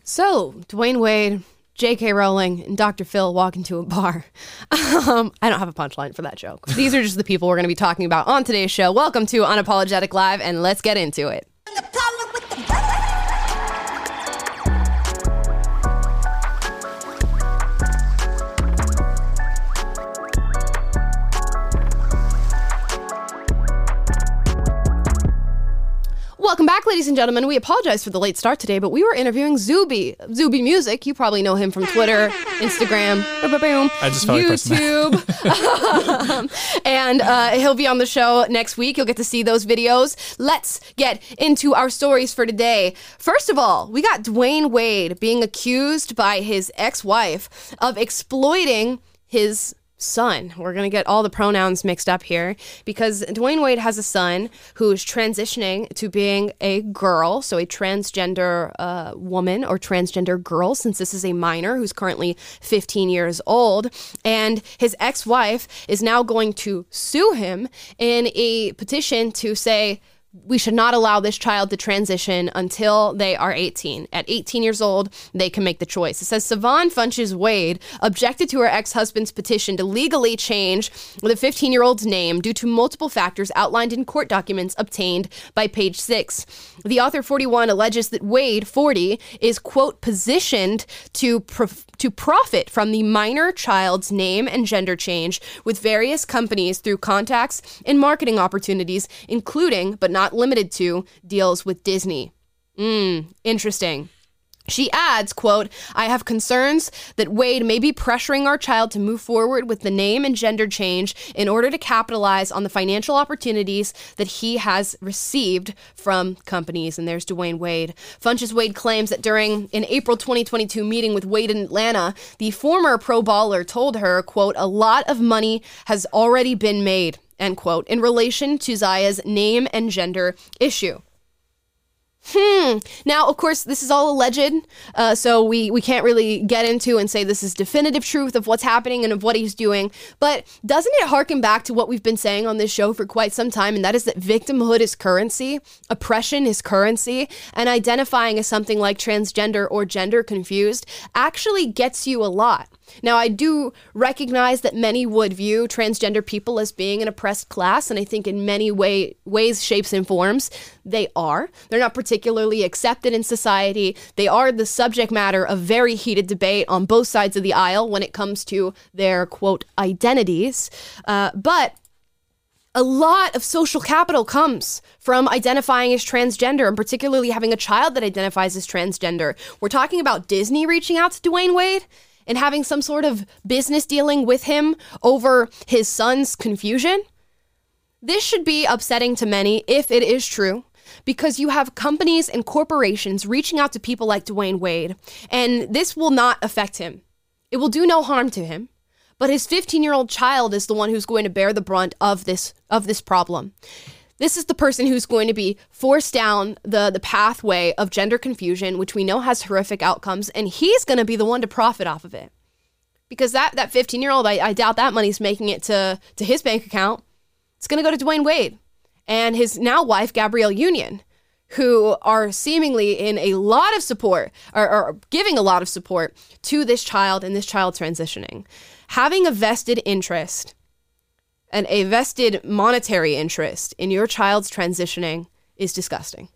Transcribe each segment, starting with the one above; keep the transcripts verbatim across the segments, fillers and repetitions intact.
So, Dwayne Wade, J K Rowling, and Doctor Phil walk into a bar. Um, I don't have a punchline for that joke. These are just the people we're going to be talking about on today's show. Welcome to Unapologetic Live, and let's get into it. Welcome back, ladies and gentlemen. We apologize for the late start today, but we were interviewing Zuby. Zuby Music. You probably know him from Twitter, Instagram, boom, I just felt YouTube. um, and uh, he'll be on the show next week. You'll get to see those videos. Let's get into our stories for today. First of all, we got Dwayne Wade being accused by his ex-wife of exploiting his son. We're going to get all the pronouns mixed up here because Dwayne Wade has a son who is transitioning to being a girl, so a transgender uh, woman or transgender girl, since this is a minor who's currently fifteen years old. And his ex-wife is now going to sue him in a petition to say, we should not allow this child to transition until they are eighteen. At eighteen years old, they can make the choice. It says Savon Funches Wade objected to her ex-husband's petition to legally change the fifteen-year-old's name due to multiple factors outlined in court documents obtained by Page Six. The author, forty-one, alleges that Wade, forty, is, quote, positioned to prof- to profit from the minor child's name and gender change with various companies through contacts and marketing opportunities, including, but not limited to, deals with Disney. Mm, interesting. She adds, quote, I have concerns that Wade may be pressuring our child to move forward with the name and gender change in order to capitalize on the financial opportunities that he has received from companies. And there's Dwayne Wade. Funches Wade claims that during an April twenty twenty-two meeting with Wade in Atlanta, the former pro baller told her, quote, a lot of money has already been made, end quote, in relation to Zaya's name and gender issue. Hmm. Now, of course, this is all alleged, uh, so we, we can't really get into and say this is definitive truth of what's happening and of what he's doing. But doesn't it harken back to what we've been saying on this show for quite some time, and that is that victimhood is currency, oppression is currency, and identifying as something like transgender or gender confused actually gets you a lot. Now, I do recognize that many would view transgender people as being an oppressed class, and I think in many way, ways, shapes, and forms, they are. They're not particularly accepted in society. They are the subject matter of very heated debate on both sides of the aisle when it comes to their, quote, identities. Uh, but a lot of social capital comes from identifying as transgender, and particularly having a child that identifies as transgender. We're talking about Disney reaching out to Dwayne Wade and having some sort of business dealing with him over his son's confusion. This should be upsetting to many if it is true, because you have companies and corporations reaching out to people like Dwayne Wade, and this will not affect him. It will do no harm to him, but his fifteen-year-old child is the one who's going to bear the brunt of this of this problem. This is the person who's going to be forced down the, the pathway of gender confusion, which we know has horrific outcomes, and he's going to be the one to profit off of it. Because that, that fifteen-year-old, I, I doubt that money's making it to, to his bank account. It's going to go to Dwayne Wade and his now wife, Gabrielle Union, who are seemingly in a lot of support, or, or giving a lot of support to this child and this child transitioning. Having a vested interest and a vested monetary interest in your child's transitioning is disgusting.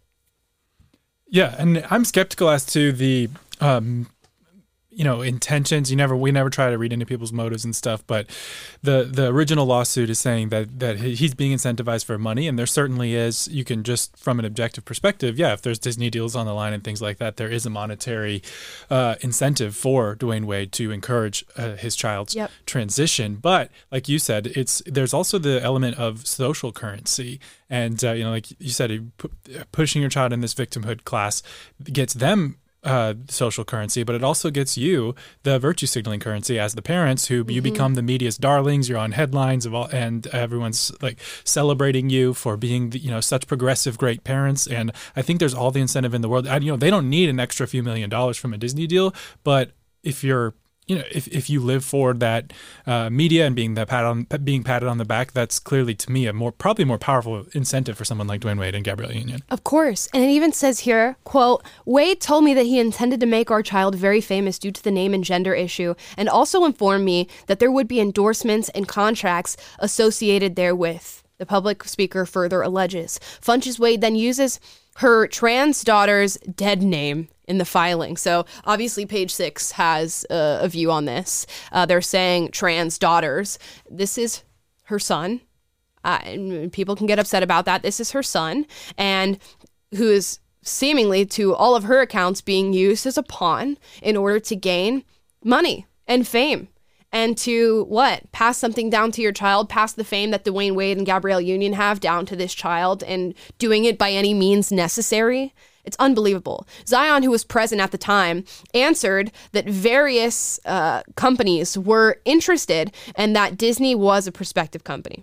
Yeah, and I'm skeptical as to the, um, you know, intentions. You never, we never try to read into people's motives and stuff. But the the original lawsuit is saying that that he's being incentivized for money, and there certainly is. You can just from an objective perspective, yeah, if there's Disney deals on the line and things like that, there is a monetary uh, incentive for Dwayne Wade to encourage uh, his child's yep. transition. But like you said, it's there's also the element of social currency. And, uh, you know, like you said, pushing your child in this victimhood class gets them uh, social currency, but it also gets you the virtue signaling currency as the parents who mm-hmm. you become the media's darlings. You're on headlines of all, and everyone's like celebrating you for being, the, you know, such progressive, great parents. And I think there's all the incentive in the world. And, you know, they don't need an extra few million dollars from a Disney deal, but if you're you know, if, if you live for that uh, media and being that pat on being patted on the back, that's clearly to me a more probably more powerful incentive for someone like Dwayne Wade and Gabrielle Union. Of course. And it even says here, quote, Wade told me that he intended to make our child very famous due to the name and gender issue, and also informed me that there would be endorsements and contracts associated therewith. The public speaker further alleges. Funches Wade then uses her trans daughter's dead name in the filing. So obviously page six has uh, a view on this. Uh, they're saying trans daughters. This is her son. Uh, and people can get upset about that. This is her son, and who is seemingly, to all of her accounts, being used as a pawn in order to gain money and fame. And to what? Pass something down to your child, pass the fame that Dwayne Wade and Gabrielle Union have down to this child, and doing it by any means necessary. It's unbelievable. Zion, who was present at the time, answered that various uh, companies were interested and that Disney was a prospective company.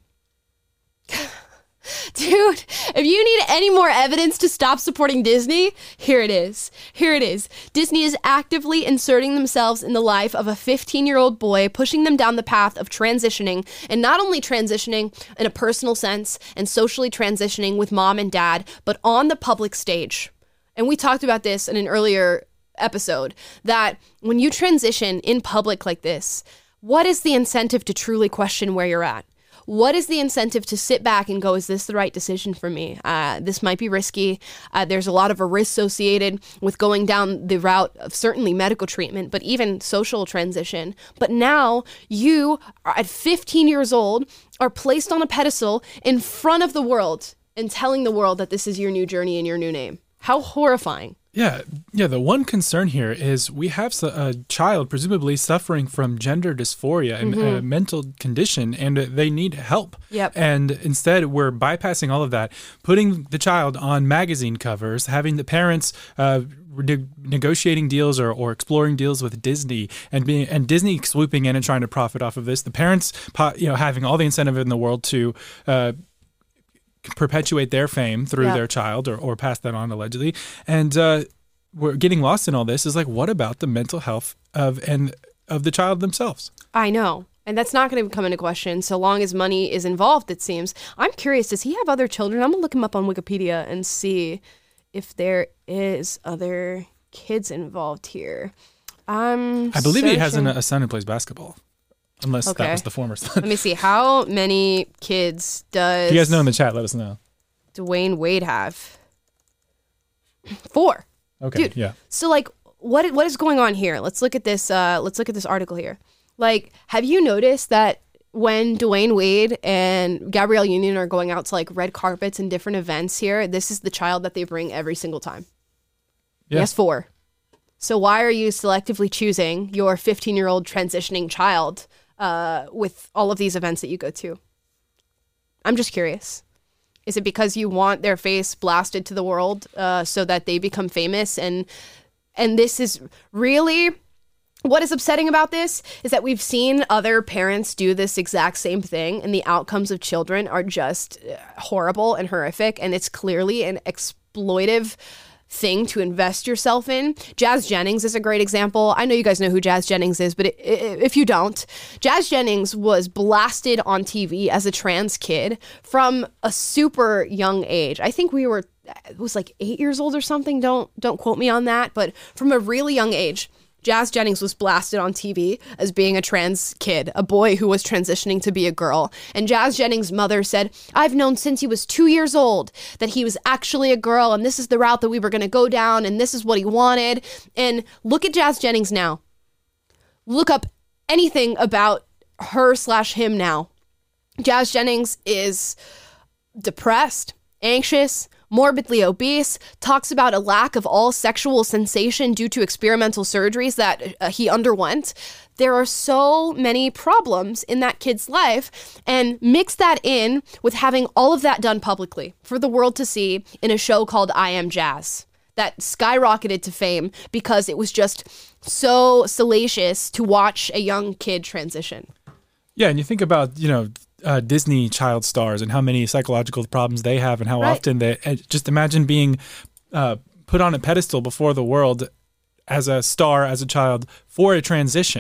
Dude, if you need any more evidence to stop supporting Disney, here it is. Here it is. Disney is actively inserting themselves in the life of a fifteen-year-old boy, pushing them down the path of transitioning, and not only transitioning in a personal sense and socially transitioning with mom and dad, but on the public stage. And we talked about this in an earlier episode, that when you transition in public like this, what is the incentive to truly question where you're at? What is the incentive to sit back and go, is this the right decision for me? Uh, this might be risky. Uh, there's a lot of a risk associated with going down the route of certainly medical treatment, but even social transition. But now you are at fifteen years old, are placed on a pedestal in front of the world and telling the world that this is your new journey and your new name. How horrifying. Yeah, yeah. The one concern here is we have a child presumably suffering from gender dysphoria and mm-hmm. a mental condition, and they need help. Yep. And instead, we're bypassing all of that, putting the child on magazine covers, having the parents uh, ne- negotiating deals or, or exploring deals with Disney, and being and Disney swooping in and trying to profit off of this. The parents, you know, having all the incentive in the world to Uh, perpetuate their fame through yep. their child or, or pass that on allegedly. And uh, we're getting lost in all this is like, what about the mental health of and of the child themselves? I know. And that's not going to come into question so long as money is involved, it seems. I'm curious, does he have other children? I'm going to look him up on Wikipedia and see if there is other kids involved here. I'm I believe searching. he has an, a son who plays basketball. Unless okay. that was the former son. Let me see. How many kids does... If you guys know in the chat, let us know. Dwayne Wade have? Four. Okay, Dude, yeah. So, like, what what is going on here? Let's look at this. Uh, let's look at this article here. Like, have you noticed that when Dwayne Wade and Gabrielle Union are going out to, like, red carpets and different events here, this is the child that they bring every single time? Yeah. Yes, four. So why are you selectively choosing your fifteen-year-old transitioning child uh, with all of these events that you go to? I'm just curious. Is it because you want their face blasted to the world uh, so that they become famous? And and this is really... What is upsetting about this is that we've seen other parents do this exact same thing, and the outcomes of children are just horrible and horrific, and it's clearly an exploitive thing to invest yourself in. Jazz Jennings is a great example. I know you guys know who Jazz Jennings is, but it, it, if you don't, Jazz Jennings was blasted on T V as a trans kid from a super young age. I think we were, it was like eight years old or something. Don't don't quote me on that, but from a really young age, Jazz Jennings was blasted on T V as being a trans kid, a boy who was transitioning to be a girl. And Jazz Jennings' mother said, I've known since he was two years old that he was actually a girl, and this is the route that we were going to go down, and this is what he wanted. And look at Jazz Jennings now. Look up anything about her slash him now. Jazz Jennings is depressed, anxious, morbidly obese, talks about a lack of all sexual sensation due to experimental surgeries that uh, he underwent. There are so many problems in that kid's life, and mix that in with having all of that done publicly for the world to see in a show called I Am Jazz that skyrocketed to fame because it was just so salacious to watch a young kid transition. Yeah, and you think about, you know, Uh, Disney child stars and how many psychological problems they have and how right. often they uh, just imagine being uh, put on a pedestal before the world as a star, as a child for a transition.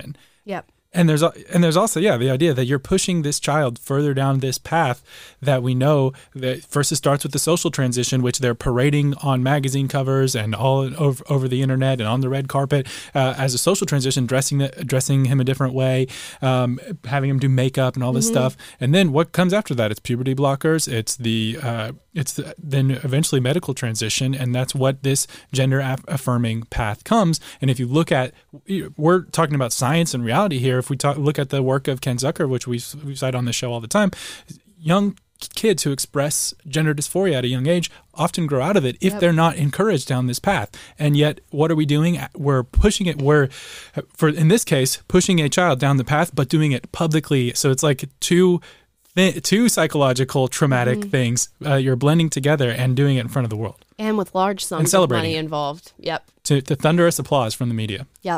Yep. And there's and there's also, yeah, the idea that you're pushing this child further down this path that we know that first it starts with the social transition, which they're parading on magazine covers and all over, over the internet and on the red carpet uh, as a social transition, dressing the, dressing him a different way, um, having him do makeup and all this mm-hmm. stuff. And then what comes after that? It's puberty blockers. It's the uh, it's the, then eventually medical transition, and that's what this gender aff- affirming path comes. And if you look at, we're talking about science and reality here. If we talk, look at the work of Ken Zucker, which we we cite on the show all the time, young kids who express gender dysphoria at a young age often grow out of it if yep. they're not encouraged down this path. And yet, what are we doing? We're pushing it. We're, for in this case, pushing a child down the path, but doing it publicly. So it's like two th- two psychological traumatic mm-hmm. things uh, you're blending together and doing it in front of the world. And with large sums of money involved. Yep. To, to thunderous applause from the media. Yep.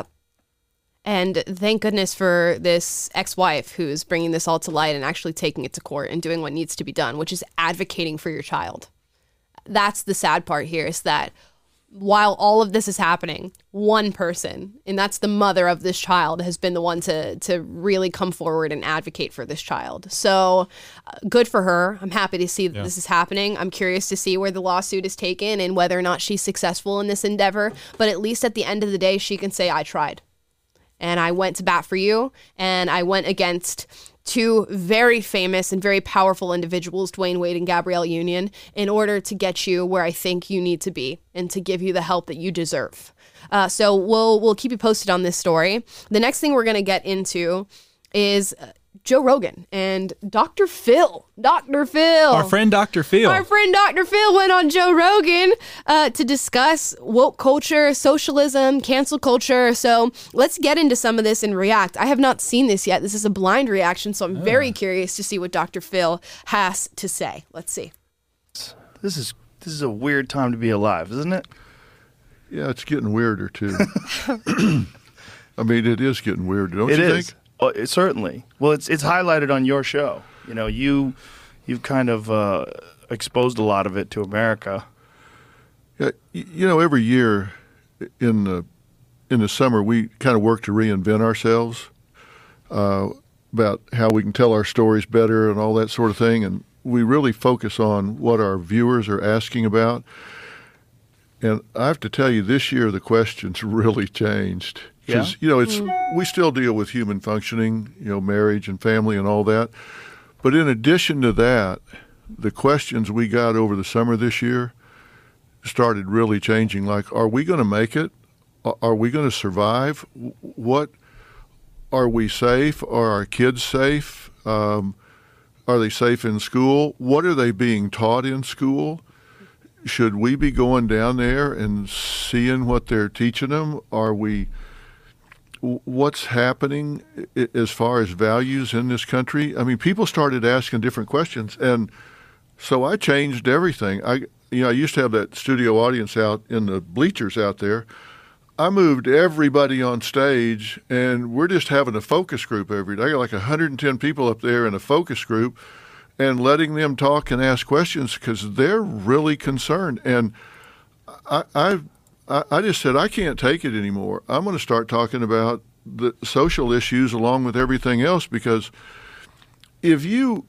And thank goodness for this ex-wife who's bringing this all to light and actually taking it to court and doing what needs to be done, which is advocating for your child. That's the sad part here, is that while all of this is happening, one person, and that's the mother of this child, has been the one to to really come forward and advocate for this child. So uh, good for her. I'm happy to see that yeah. this is happening. I'm curious to see where the lawsuit is taken and whether or not she's successful in this endeavor. But at least at the end of the day, she can say, I tried. And I went to bat for you, and I went against two very famous and very powerful individuals, Dwayne Wade and Gabrielle Union, in order to get you where I think you need to be and to give you the help that you deserve. Uh, so we'll we'll keep you posted on this story. The next thing we're going to get into is Uh, Joe Rogan and Doctor Phil. Doctor Phil. Our friend Doctor Phil. Our friend Doctor Phil went on Joe Rogan uh, to discuss woke culture, socialism, cancel culture. So let's get into some of this and react. I have not seen this yet. This is a blind reaction, so I'm oh. very curious to see what Doctor Phil has to say. Let's see. This is this is a weird time to be alive, isn't it? Yeah, it's getting weirder, too. I mean, it is getting weirder, don't it you is. think? Oh, it, certainly. Well, it's it's highlighted on your show. You know, you you've kind of uh, exposed a lot of it to America. Yeah, you know, every year in the in the summer we kind of work to reinvent ourselves uh, about how we can tell our stories better and all that sort of thing, and we really focus on what our viewers are asking about. And I have to tell you, this year the questions really changed. Because, yeah. you know, it's mm. we still deal with human functioning, you know, marriage and family and all that. But in addition to that, the questions we got over the summer this year started really changing. Like, are we going to make it? Are we going to survive? What, are we safe? Are our kids safe? Um, are they safe in school? What are they being taught in school? Should we be going down there and seeing what they're teaching them? Are we... What's happening as far as values in this country? I mean, people started asking different questions, and so I changed everything. I, you know, I used to have that studio audience out in the bleachers out there. I moved everybody on stage, and we're just having a focus group every day. I got like one hundred ten people up there in a focus group, and letting them talk and ask questions because they're really concerned. And I, I've I just said, I can't take it anymore. I'm going to start talking about the social issues along with everything else, because if you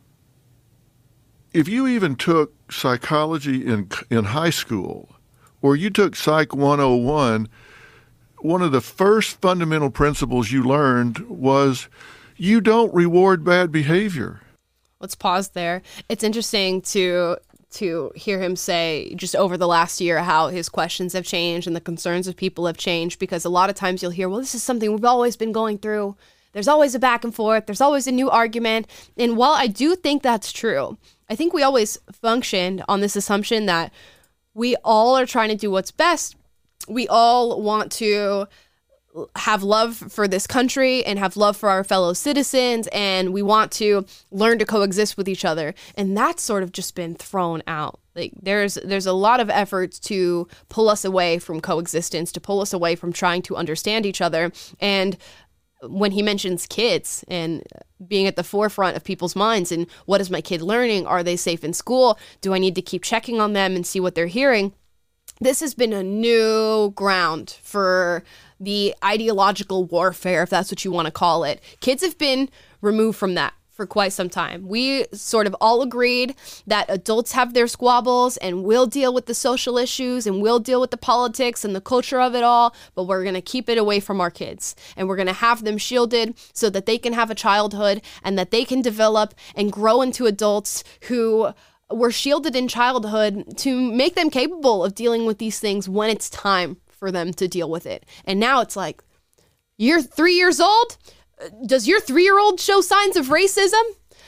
if you even took psychology in in high school, or you took Psych one oh one, one of the first fundamental principles you learned was you don't reward bad behavior. Let's pause there. It's interesting to to hear him say just over the last year how his questions have changed and the concerns of people have changed, because a lot of times you'll hear, well, this is something we've always been going through. There's always a back and forth. There's always a new argument. And while I do think that's true, I think we always functioned on this assumption that we all are trying to do what's best. We all want to have love for this country and have love for our fellow citizens, and we want to learn to coexist with each other. And that's sort of just been thrown out. Like there's there's a lot of efforts to pull us away from coexistence, to pull us away from trying to understand each other. And when he mentions kids and being at the forefront of people's minds, and what is my kid learning? Are they safe in school? Do I need to keep checking on them and see what they're hearing? this has been a new ground for the ideological warfare, if that's what you want to call it. Kids have been removed from that for quite some time. We sort of all agreed that adults have their squabbles and we'll deal with the social issues and we'll deal with the politics and the culture of it all, but we're going to keep it away from our kids. And we're going to have them shielded so that they can have a childhood and that they can develop and grow into adults who were shielded in childhood to make them capable of dealing with these things when it's time for them to deal with it. And now it's like, you're three years old? Does your three-year-old show signs of racism?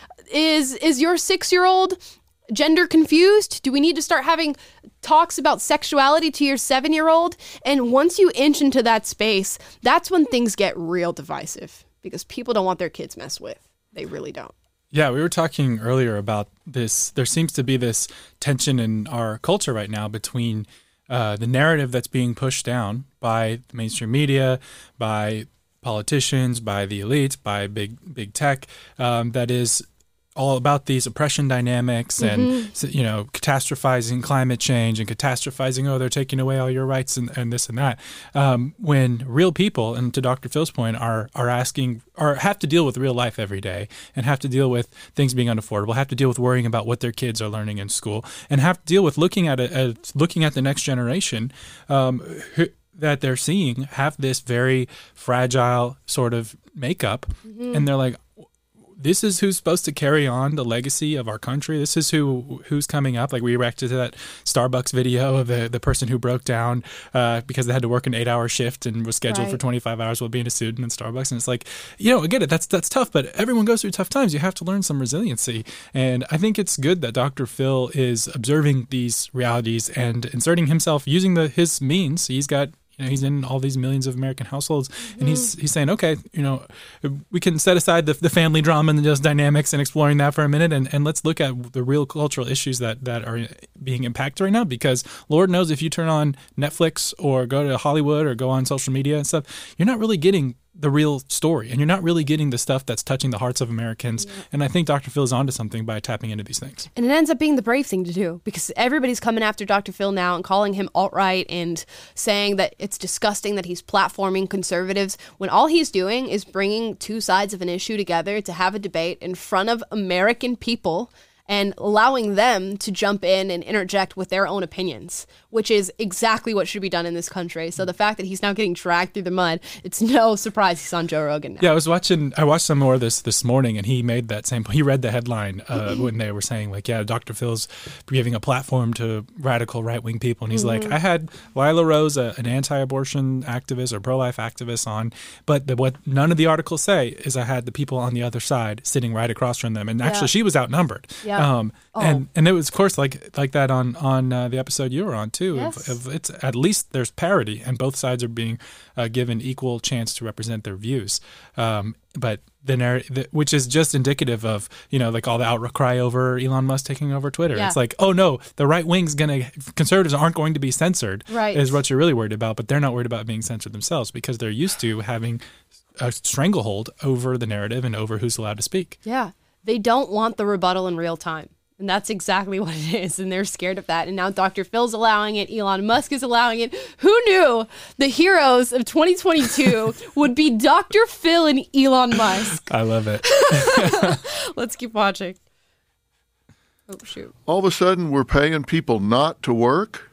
Is is your six-year-old gender confused? Do we need to start having talks about sexuality to your seven-year-old? And once you inch into that space, that's when things get real divisive because people don't want their kids messed with. They really don't. Yeah, we were talking earlier about this. There seems to be this tension in our culture right now between uh, the narrative that's being pushed down by the mainstream media, by politicians, by the elites, by big big tech, um, that is all about these oppression dynamics mm-hmm. and, you know, catastrophizing climate change and catastrophizing, oh, they're taking away all your rights and, and this and that. Um, when real people, and to Doctor Phil's point, are are asking, or have to deal with real life every day and have to deal with things being unaffordable, have to deal with worrying about what their kids are learning in school, and have to deal with looking at it, at looking at the next generation, um, who, that they're seeing have this very fragile sort of makeup. Mm-hmm. And they're like, this is who's supposed to carry on the legacy of our country. This is who who's coming up. Like we reacted to that Starbucks video of the, the person who broke down uh, because they had to work an eight-hour shift and was scheduled right. for twenty-five hours while being a student in Starbucks. And it's like, you know, I get it. That's that's tough, but everyone goes through tough times. You have to learn some resiliency. And I think it's good that Doctor Phil is observing these realities and inserting himself using the his means. He's got You know, he's in all these millions of American households, and he's he's saying, okay, you know, we can set aside the, the family drama and those dynamics and exploring that for a minute, and, and let's look at the real cultural issues that, that are being impacted right now. Because Lord knows if you turn on Netflix or go to Hollywood or go on social media and stuff, you're not really getting the real story, and you're not really getting the stuff that's touching the hearts of Americans. Yeah. And I think Doctor Phil is onto something by tapping into these things. And it ends up being the brave thing to do because everybody's coming after Doctor Phil now and calling him alt-right and saying that it's disgusting that he's platforming conservatives when all he's doing is bringing two sides of an issue together to have a debate in front of American people and allowing them to jump in and interject with their own opinions, which is exactly what should be done in this country. So the fact that he's now getting dragged through the mud, it's no surprise he's on Joe Rogan now. Yeah, I was watching, I watched some more of this this morning, and he made that same, he read the headline uh, when they were saying, like, yeah, Doctor Phil's giving a platform to radical right-wing people. And he's mm-hmm. like, I had Lila Rose, a, an anti-abortion activist or pro-life activist on, but the, what none of the articles say is I had the people on the other side sitting right across from them. And actually, yeah. she was outnumbered. Yeah. Um, oh. and, and it was, of course, like like that on, on uh, the episode you were on, too. Yes. Of, of it's at least there's parity, and both sides are being uh, given equal chance to represent their views. Um, but the narrative, which is just indicative of, you know, like all the outcry over Elon Musk taking over Twitter. Yeah. It's like, oh, no, the right wing's going to, conservatives aren't going to be censored, right. is what you're really worried about. But they're not worried about being censored themselves because they're used to having a stranglehold over the narrative and over who's allowed to speak. Yeah. They don't want the rebuttal in real time. And that's exactly what it is. And they're scared of that. And now Doctor Phil's allowing it. Elon Musk is allowing it. Who knew the heroes of twenty twenty-two would be Doctor Phil and Elon Musk? I love it. Let's keep watching. Oh, shoot. All of a sudden, we're paying people not to work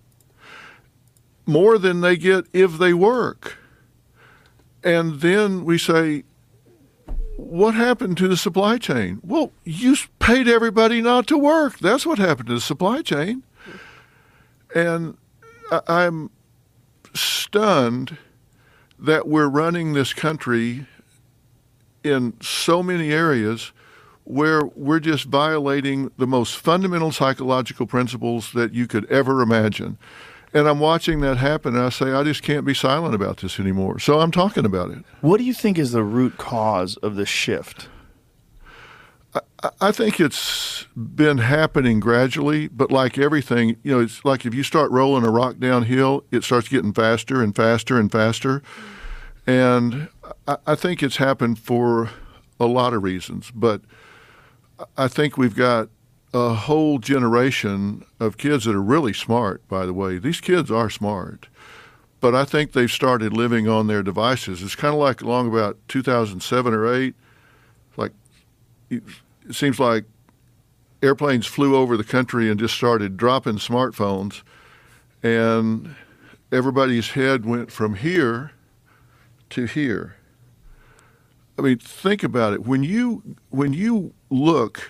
more than they get if they work. And then we say, what happened to the supply chain? Well, you paid everybody not to work. That's what happened to the supply chain. And I'm stunned that we're running this country in so many areas where we're just violating the most fundamental psychological principles that you could ever imagine. And I'm watching that happen, and I say, I just can't be silent about this anymore. So I'm talking about it. What do you think is the root cause of this shift? I, I think it's been happening gradually, but like everything, you know, it's like if you start rolling a rock downhill, it starts getting faster and faster and faster. And I, I think it's happened for a lot of reasons, but I think we've got a whole generation of kids that are really smart, by the way. These kids are smart. But I think they've started living on their devices. It's kind of like along about two thousand seven or eight. Like, it seems like airplanes flew over the country and just started dropping smartphones, and everybody's head went from here to here. I mean, think about it. When you when you look,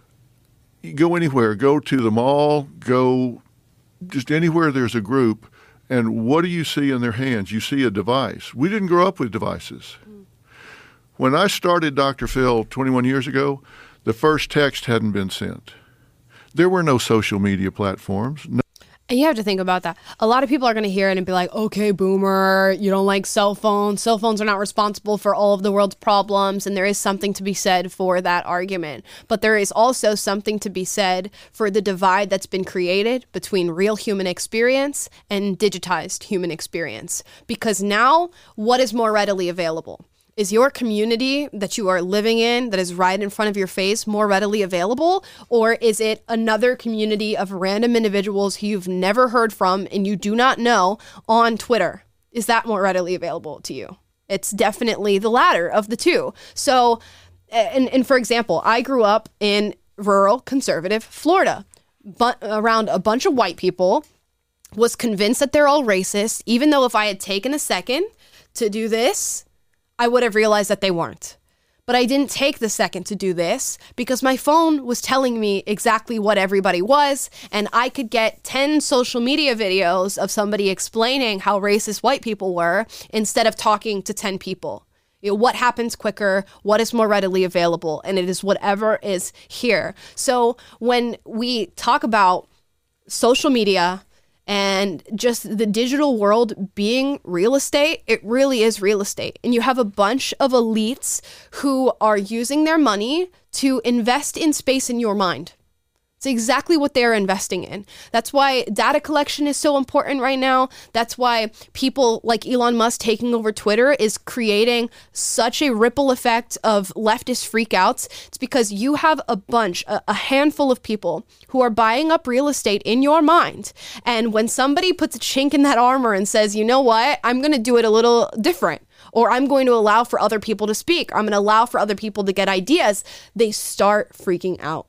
you go anywhere, go to the mall, go just anywhere there's a group, and what do you see in their hands? You see a device. We didn't grow up with devices. Mm. When I started Doctor Phil twenty-one years ago, the first text hadn't been sent. There were no social media platforms. No. And you have to think about that. A lot of people are going to hear it and be like, okay, boomer, you don't like cell phones. Cell phones are not responsible for all of the world's problems. And there is something to be said for that argument. But there is also something to be said for the divide that's been created between real human experience and digitized human experience. Because now, what is more readily available? Is your community that you are living in, that is right in front of your face, more readily available? Or is it another community of random individuals who you've never heard from and you do not know on Twitter? Is that more readily available to you? It's definitely the latter of the two. So, and, and for example, I grew up in rural conservative Florida, but around a bunch of white people, was convinced that they're all racist, even though if I had taken a second to do this, I would have realized that they weren't. But I didn't take the second to do this because my phone was telling me exactly what everybody was, and I could get ten social media videos of somebody explaining how racist white people were instead of talking to ten people. You know, what happens quicker, what is more readily available, and it is whatever is here. So when we talk about social media and just the digital world being real estate, it really is real estate. And you have a bunch of elites who are using their money to invest in space in your mind. It's exactly what they're investing in. That's why data collection is so important right now. That's why people like Elon Musk taking over Twitter is creating such a ripple effect of leftist freakouts. It's because you have a bunch, a, a handful of people who are buying up real estate in your mind. And when somebody puts a chink in that armor and says, you know what, I'm going to do it a little different, or I'm going to allow for other people to speak, or I'm going to allow for other people to get ideas, they start freaking out.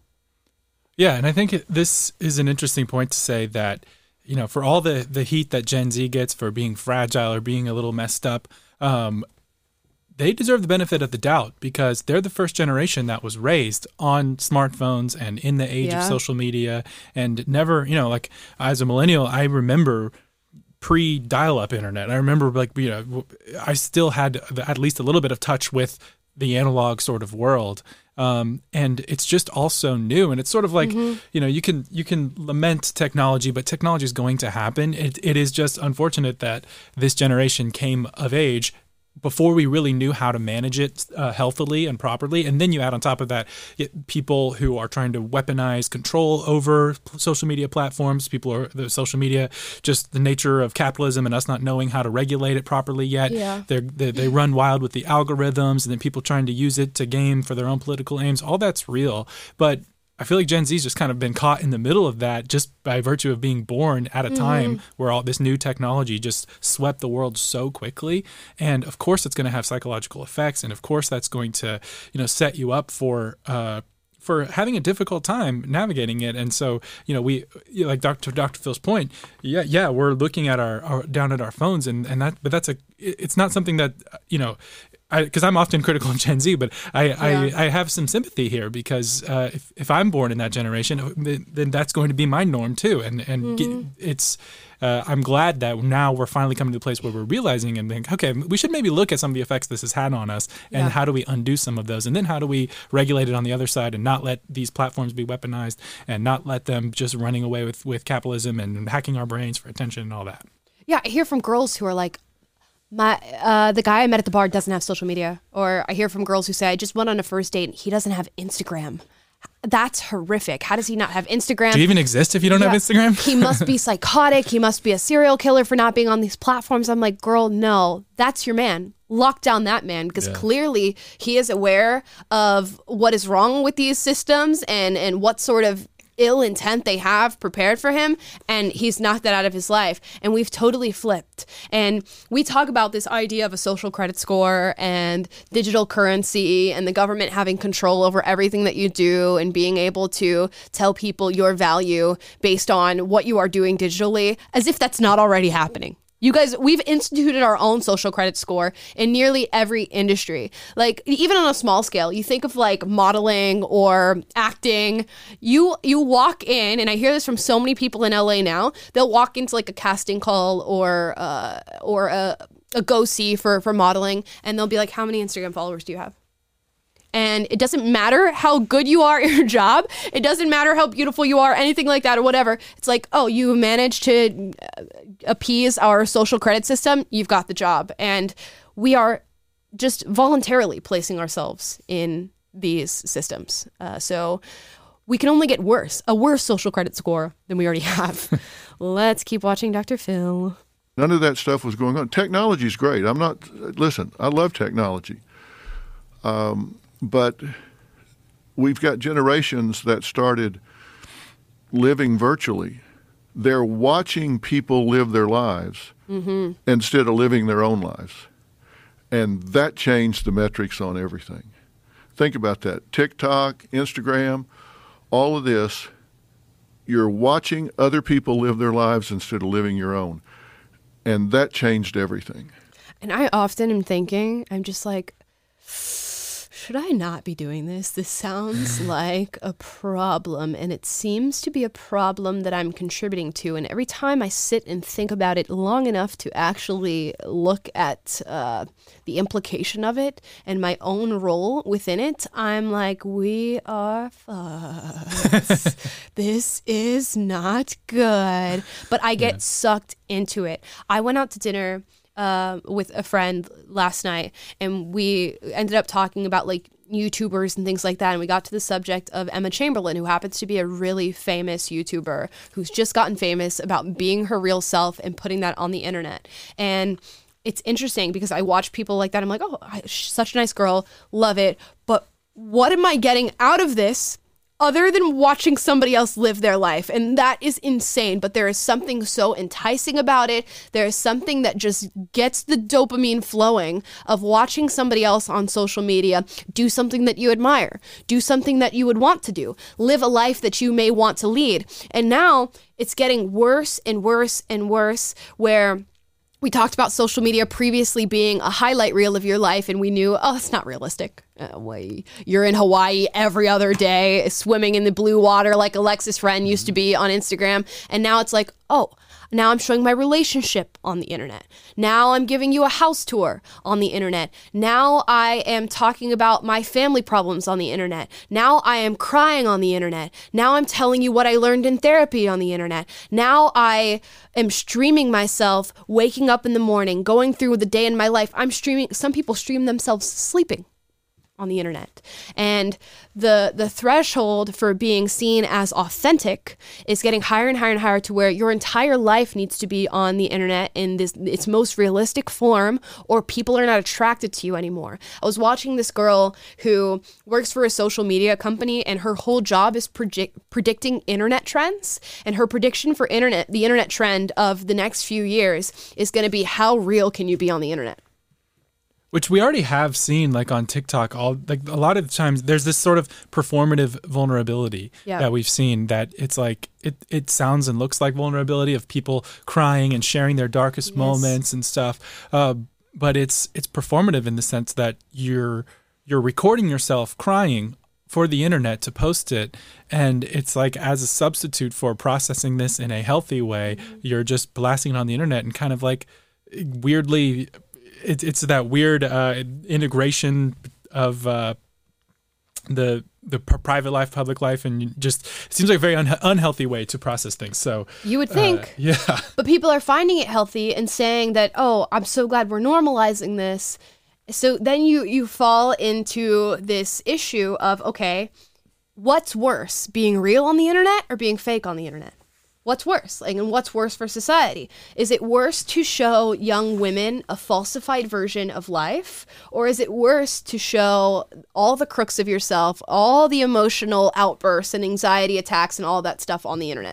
Yeah, and I think it, this is an interesting point to say that, you know, for all the, the heat that Gen Z gets for being fragile or being a little messed up, um, they deserve the benefit of the doubt because they're the first generation that was raised on smartphones and in the age yeah. of social media and never, you know, like as a millennial, I remember pre-dial-up internet. I remember like, you know, I still had at least a little bit of touch with the analog sort of world. Um, and it's just all so new. And it's sort of like, mm-hmm. you know, you can you can lament technology, but technology is going to happen. It, it is just unfortunate that this generation came of age before we really knew how to manage it uh, healthily and properly. And then you add on top of that people who are trying to weaponize control over social media platforms. People are the social media, just the nature of capitalism and us not knowing how to regulate it properly yet. Yeah. They're, they they run wild with the algorithms and then people trying to use it to game for their own political aims. All that's real. But I feel like Gen Z's just kind of been caught in the middle of that just by virtue of being born at a mm-hmm. time where all this new technology just swept the world so quickly. And of course it's going to have psychological effects. And of course that's going to, you know, set you up for, uh, for having a difficult time navigating it. And so, you know, we, you know, like Doctor Doctor Phil's point, yeah, yeah, we're looking at our, our down at our phones and, and that, but that's a, it's not something that, you know, because I'm often critical of Gen Z, but I, yeah. I, I have some sympathy here because uh, if, if I'm born in that generation, then that's going to be my norm too. And and mm-hmm. it's uh, I'm glad that now we're finally coming to the place where we're realizing and think, okay, we should maybe look at some of the effects this has had on us and yeah. how do we undo some of those? And then how do we regulate it on the other side and not let these platforms be weaponized and not let them just running away with, with capitalism and hacking our brains for attention and all that. Yeah, I hear from girls who are like, My uh, the guy I met at the bar doesn't have social media. Or I hear from girls who say, I just went on a first date and he doesn't have Instagram. That's horrific. How does he not have Instagram? Do you even exist if you don't yeah. have Instagram? He must be psychotic. He must be a serial killer for not being on these platforms. I'm like, girl, no, that's your man. lock down that man, because Yeah. clearly he is aware of what is wrong with these systems and, and what sort of ill intent they have prepared for him, and he's knocked that out of his life. And we've totally flipped. And we talk about this idea of a social credit score and digital currency and the government having control over everything that you do and being able to tell people your value based on what you are doing digitally, as if that's not already happening. You guys, we've instituted our own social credit score in nearly every industry. Like, even on a small scale, you think of like modeling or acting. You you walk in, and I hear this from so many people in L A now. They'll walk into like a casting call or uh, or a, a go-see for, for modeling, and they'll be like, how many Instagram followers do you have? And it doesn't matter how good you are at your job. It doesn't matter how beautiful you are, anything like that or whatever. It's like, oh, you managed to appease our social credit system. You've got the job. And we are just voluntarily placing ourselves in these systems. Uh, so we can only get worse, a worse social credit score than we already have. Let's keep watching Doctor Phil. None of that stuff was going on. Technology is great. I'm not, listen, I love technology. Um, but we've got generations that started living virtually. They're watching people live their lives mm-hmm. instead of living their own lives. And that changed the metrics on everything. Think about that. TikTok, Instagram, all of this, you're watching other people live their lives instead of living your own. And that changed everything. And I often am thinking, I'm just like, should I not be doing this? This sounds like a problem, and it seems to be a problem that I'm contributing to. And every time I sit and think about it long enough to actually look at uh, the implication of it and my own role within it, I'm like, we are fucked. This is not good. But I get yeah. sucked into it. I went out to dinner Uh, with a friend last night, and we ended up talking about like YouTubers and things like that, and we got to the subject of Emma Chamberlain, who happens to be a really famous YouTuber who's just gotten famous about being her real self and putting that on the internet. And it's interesting because I watch people like that. I'm like, oh, she's such a nice girl, love it, but what am I getting out of this other than watching somebody else live their life? And that is insane, but there is something so enticing about it. There is something that just gets the dopamine flowing of watching somebody else on social media do something that you admire, do something that you would want to do, live a life that you may want to lead. And now it's getting worse and worse and worse, where we talked about social media previously being a highlight reel of your life, and we knew, oh, it's not realistic. Uh, wait, you're in Hawaii every other day, swimming in the blue water like Alexis Friend used to be on Instagram. And now it's like, oh, now I'm showing my relationship on the internet. Now I'm giving you a house tour on the internet. Now I am talking about my family problems on the internet. Now I am crying on the internet. Now I'm telling you what I learned in therapy on the internet. Now I am streaming myself, waking up in the morning, going through the day in my life. I'm streaming. Some people stream themselves sleeping on the internet. And the the threshold for being seen as authentic is getting higher and higher and higher, to where your entire life needs to be on the internet in this its most realistic form, or people are not attracted to you anymore. I was watching this girl who works for a social media company, and her whole job is predict, predicting internet trends. And her prediction for internet, the internet trend of the next few years, is going to be, how real can you be on the internet? Which we already have seen, like on TikTok, all like a lot of the times there's this sort of performative vulnerability yeah. that we've seen, that it's like it it sounds and looks like vulnerability of people crying and sharing their darkest yes. moments and stuff, uh, but it's it's performative in the sense that you're you're recording yourself crying for the internet to post it, and it's like, as a substitute for processing this in a healthy way, mm-hmm. you're just blasting it on the internet and kind of like weirdly. It, it's that weird uh, integration of uh, the the private life, public life, and just it seems like a very un- unhealthy way to process things. So you would think, uh, yeah. But people are finding it healthy and saying that, oh, I'm so glad we're normalizing this. So then you you fall into this issue of, okay, what's worse, being real on the internet or being fake on the internet? what's worse? Like, and what's worse for society? Is it worse to show young women a falsified version of life? Or is it worse to show all the crooks of yourself, all the emotional outbursts and anxiety attacks and all that stuff on the internet?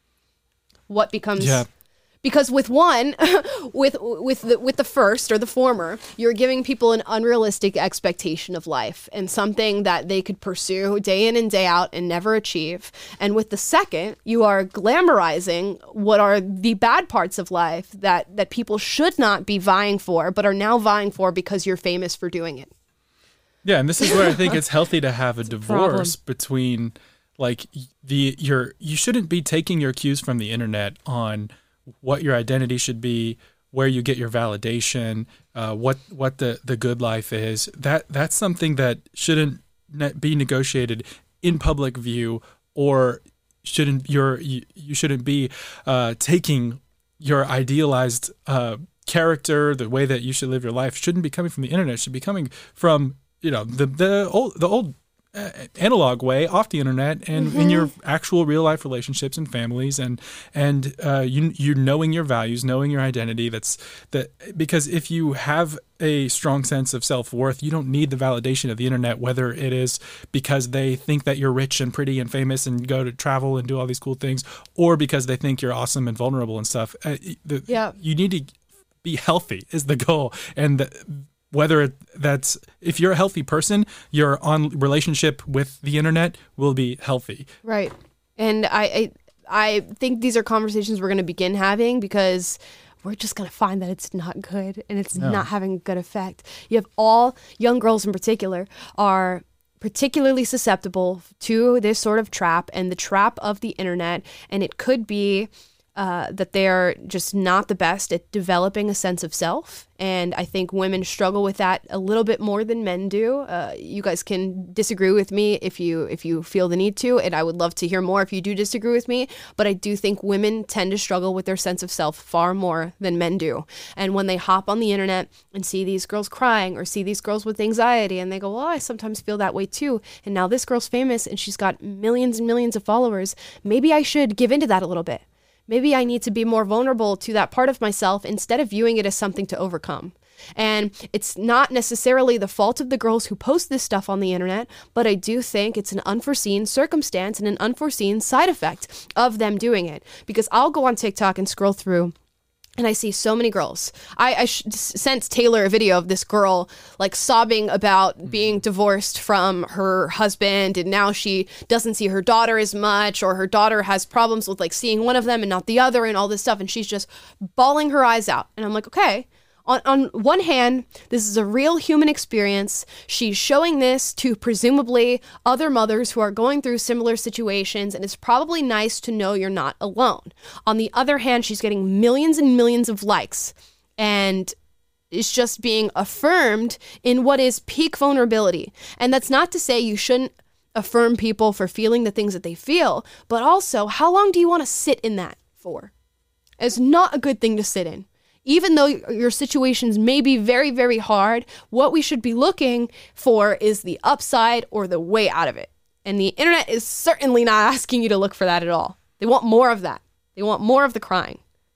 What becomes... Yeah. Because with one, with with the, with the first or the former, you're giving people an unrealistic expectation of life and something that they could pursue day in and day out and never achieve. And with the second, you are glamorizing what are the bad parts of life that, that people should not be vying for, but are now vying for because you're famous for doing it. Yeah, and this is where I think it's healthy to have a It's a divorce problem. between like the your you shouldn't be taking your cues from the internet on what your identity should be, where you get your validation, uh, what what the, the good life is. That that's something that shouldn't ne- be negotiated in public view, or shouldn't your you, you shouldn't be uh, taking your idealized uh, character, the way that you should live your life, shouldn't be coming from the internet. It should be coming from you know the the old the old. Uh, analog way off the internet and Mm-hmm. in your actual real life relationships and families and and uh, you you knowing your values, knowing your identity. That's that because if you have a strong sense of self-worth, you don't need the validation of the internet, whether it is because they think that you're rich and pretty and famous and go to travel and do all these cool things, or because they think you're awesome and vulnerable and stuff. Uh, the, Yeah. you need to be healthy is the goal. And the, whether it, that's if you're a healthy person, your on relationship with the internet will be healthy. Right. And I, I, I think these are conversations we're going to begin having because we're just going to find that it's not good and it's No. not having a good effect. You have all young girls in particular are particularly susceptible to this sort of trap and the trap of the internet. And it could be uh, that they're just not the best at developing a sense of self. And I think women struggle with that a little bit more than men do. Uh, you guys can disagree with me if you if you feel the need to, and I would love to hear more if you do disagree with me. But I do think women tend to struggle with their sense of self far more than men do. And when they hop on the internet and see these girls crying or see these girls with anxiety, and they go, well, I sometimes feel that way too. And now this girl's famous and she's got millions and millions of followers. Maybe I should give into that a little bit. Maybe I need to be more vulnerable to that part of myself instead of viewing it as something to overcome. And it's not necessarily the fault of the girls who post this stuff on the internet, but I do think it's an unforeseen circumstance and an unforeseen side effect of them doing it. Because I'll go on TikTok and scroll through and I see so many girls. I, I sh- sent Taylor a video of this girl like sobbing about being divorced from her husband, and now she doesn't see her daughter as much, or her daughter has problems with like seeing one of them and not the other, and all this stuff, and she's just bawling her eyes out. And I'm like, okay. On, on one hand, this is a real human experience. She's showing this to presumably other mothers who are going through similar situations, and it's probably nice to know you're not alone. On the other hand, she's getting millions and millions of likes, and is just being affirmed in what is peak vulnerability. And that's not to say you shouldn't affirm people for feeling the things that they feel, but also, how long do you want to sit in that for? It's not a good thing to sit in. Even though your situations may be very, very hard, what we should be looking for is the upside or the way out of it. And the internet is certainly not asking you to look for that at all. They want more of that. They want more of the crying.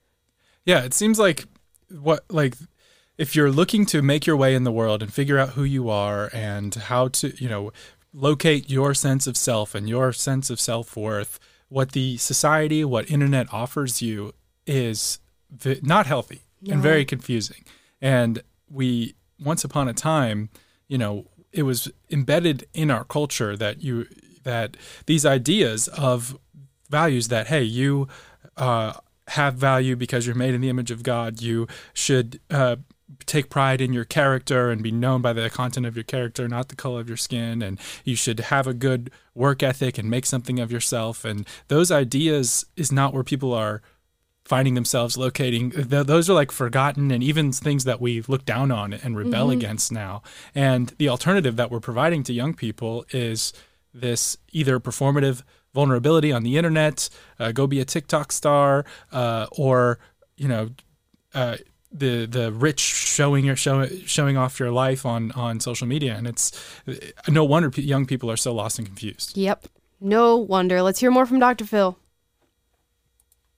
Yeah, it seems like what like if you're looking to make your way in the world and figure out who you are and how to, you know, locate your sense of self and your sense of self-worth, what the society, what internet offers you is v- not healthy. No. And very confusing. And we, once upon a time, you know, it was embedded in our culture that you, that these ideas of values that, hey, you uh, have value because you're made in the image of God. You should uh, take pride in your character and be known by the content of your character, not the color of your skin. And you should have a good work ethic and make something of yourself. And those ideas is not where people are finding themselves locating. Th- those are like forgotten and even things that we look down on and rebel mm-hmm. against now. And the alternative that we're providing to young people is this either performative vulnerability on the internet, uh, go be a TikTok star, uh, or, you know, uh, the the rich showing your show, showing off your life on, on social media. And it's no wonder p- young people are so lost and confused. Yep. No wonder. Let's hear more from Doctor Phil.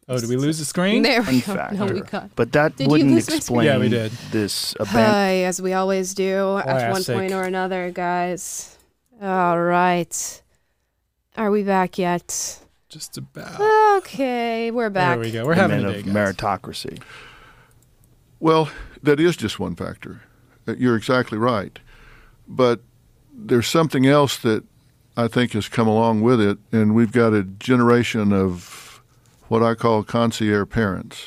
Oh, did we lose the screen? There we Fun go. factor. No, we got. But that Did you wouldn't lose my explain screen? Yeah, we did. this Hi, abandonment. as we always do at one Classic. point or another, guys. All right. Are we back yet? Just about. Okay, we're back. There we go. We're having a day, of guys. meritocracy. Well, that is just one factor. Uh, You're exactly right. But there's something else that I think has come along with it, and we've got a generation of what I call concierge parents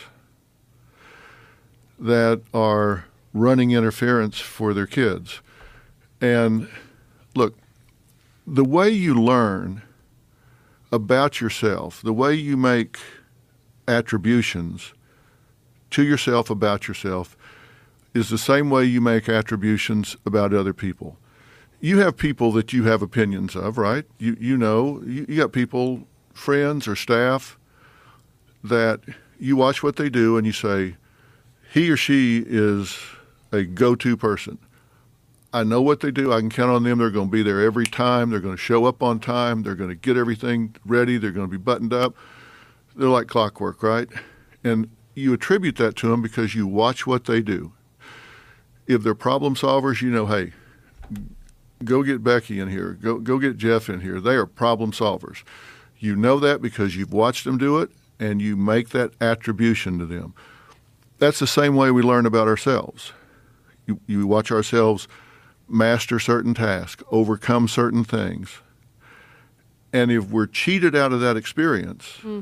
that are running interference for their kids. And look, the way you learn about yourself, the way you make attributions to yourself about yourself is the same way you make attributions about other people. You have people that you have opinions of, right? You you know, you, you got people, friends or staff, that you watch what they do and you say, he or she is a go-to person. I know what they do. I can count on them. They're going to be there every time. They're going to show up on time. They're going to get everything ready. They're going to be buttoned up. They're like clockwork, right? And you attribute that to them because you watch what they do. If they're problem solvers, you know, hey, go get Becky in here. Go go get Jeff in here. They are problem solvers. You know that because you've watched them do it, and you make that attribution to them. That's the same way we learn about ourselves. You, you watch ourselves master certain tasks, overcome certain things. And if we're cheated out of that experience, mm.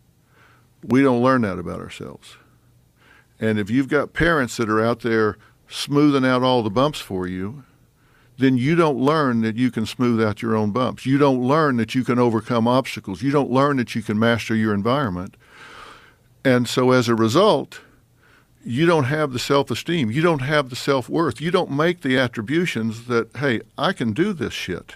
we don't learn that about ourselves. And if you've got parents that are out there smoothing out all the bumps for you, then you don't learn that you can smooth out your own bumps. You don't learn that you can overcome obstacles. You don't learn that you can master your environment. And so as a result, you don't have the self-esteem. You don't have the self-worth. You don't make the attributions that, hey, I can do this shit.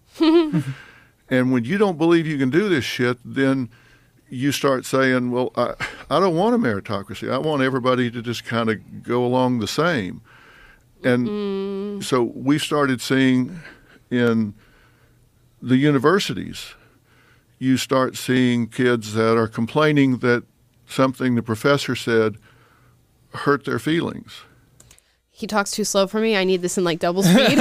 And when you don't believe you can do this shit, then you start saying, well, I, I don't want a meritocracy. I want everybody to just kind of go along the same. And mm. so we started seeing in the universities, you start seeing kids that are complaining that something the professor said hurt their feelings. He talks too slow for me. I need this in like double speed.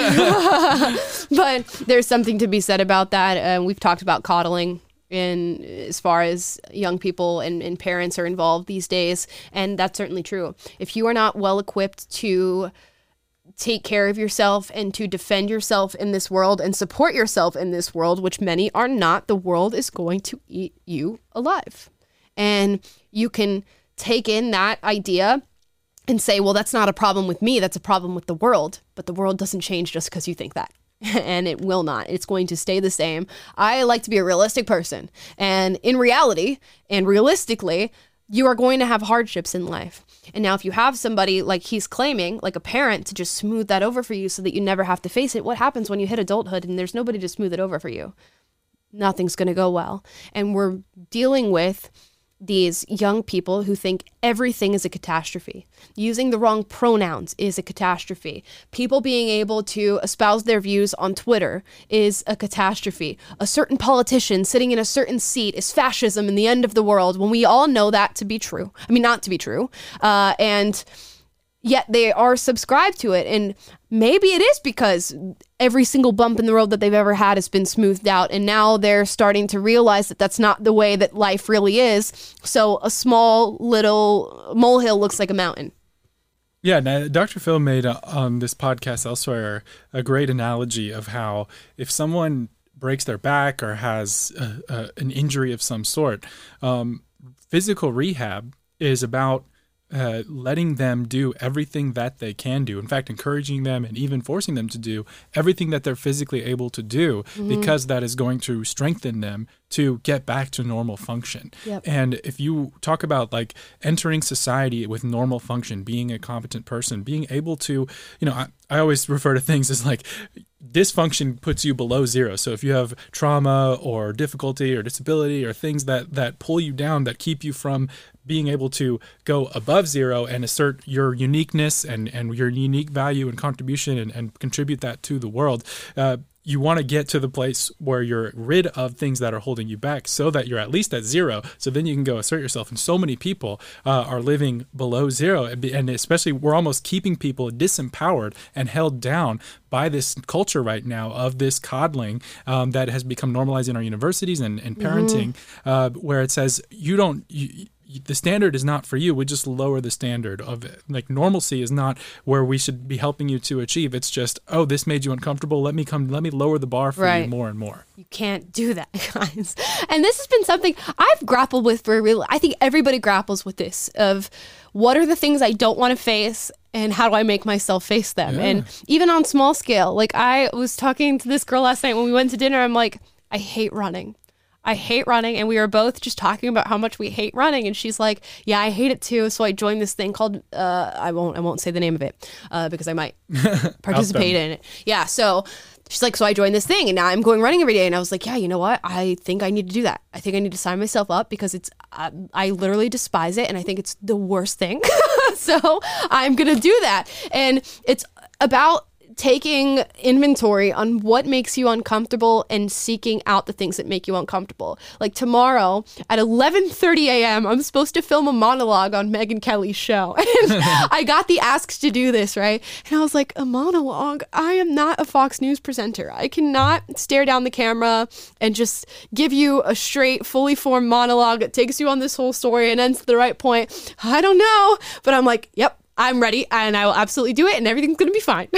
But there's something to be said about that. Uh, we've talked about coddling in as far as young people and, and parents are involved these days. And that's certainly true. If you are not well equipped to take care of yourself and to defend yourself in this world and support yourself in this world, which many are not, the world is going to eat you alive. And you can take in that idea and say, well, that's not a problem with me. That's a problem with the world. But the world doesn't change just because you think that. And it will not. It's going to stay the same. I like to be a realistic person. And in reality and realistically, you are going to have hardships in life. And now if you have somebody like he's claiming, like a parent, to just smooth that over for you so that you never have to face it, what happens when you hit adulthood and there's nobody to smooth it over for you? Nothing's going to go well. And we're dealing with these young people who think everything is a catastrophe. Using the wrong pronouns is a catastrophe. People being able to espouse their views on Twitter is a catastrophe. A certain politician sitting in a certain seat is fascism and the end of the world, when we all know that to be true. I mean, not to be true. Uh, and yet they are subscribed to it. And maybe it is because every single bump in the road that they've ever had has been smoothed out. And now they're starting to realize that that's not the way that life really is. So a small little molehill looks like a mountain. Yeah, now, Doctor Phil made uh, on this podcast elsewhere a great analogy of how if someone breaks their back or has a, a, an injury of some sort, um, physical rehab is about Uh, letting them do everything that they can do. In fact, encouraging them and even forcing them to do everything that they're physically able to do, mm-hmm. because that is going to strengthen them to get back to normal function. Yep. And if you talk about like entering society with normal function, being a competent person, being able to, you know, I, I always refer to things as like dysfunction puts you below zero. So if you have trauma or difficulty or disability or things that, that pull you down, that keep you from being able to go above zero and assert your uniqueness and, and your unique value and contribution and, and contribute that to the world, uh, you want to get to the place where you're rid of things that are holding you back so that you're at least at zero. So then you can go assert yourself. And so many people uh, are living below zero. And especially we're almost keeping people disempowered and held down by this culture right now of this coddling um, that has become normalized in our universities and, and parenting, mm-hmm. uh, where it says you don't, you, the standard is not for you. We just lower the standard of it. Like normalcy is not where we should be helping you to achieve. It's just, oh, this made you uncomfortable. Let me come, let me lower the bar for right. you more and more. You can't do that, guys. And this has been something I've grappled with for real. I think everybody grapples with this of what are the things I don't want to face and how do I make myself face them? Yeah. And even on small scale, like I was talking to this girl last night when we went to dinner. I'm like, I hate running. I hate running. And we were both just talking about how much we hate running. And she's like, yeah, I hate it too. So I joined this thing called, uh, I won't, I won't say the name of it uh, because I might participate in it. Yeah. So she's like, so I joined this thing and now I'm going running every day. And I was like, yeah, you know what? I think I need to do that. I think I need to sign myself up because it's, I, I literally despise it. And I think it's the worst thing. So I'm going to do that. And it's about taking inventory on what makes you uncomfortable and seeking out the things that make you uncomfortable. Like tomorrow at eleven thirty a.m., I'm supposed to film a monologue on Megyn Kelly's show. And I got the ask to do this, right? And I was like, a monologue? I am not a Fox News presenter. I cannot stare down the camera and just give you a straight, fully formed monologue that takes you on this whole story and ends at the right point. I don't know. But I'm like, yep. I'm ready and I will absolutely do it and everything's going to be fine.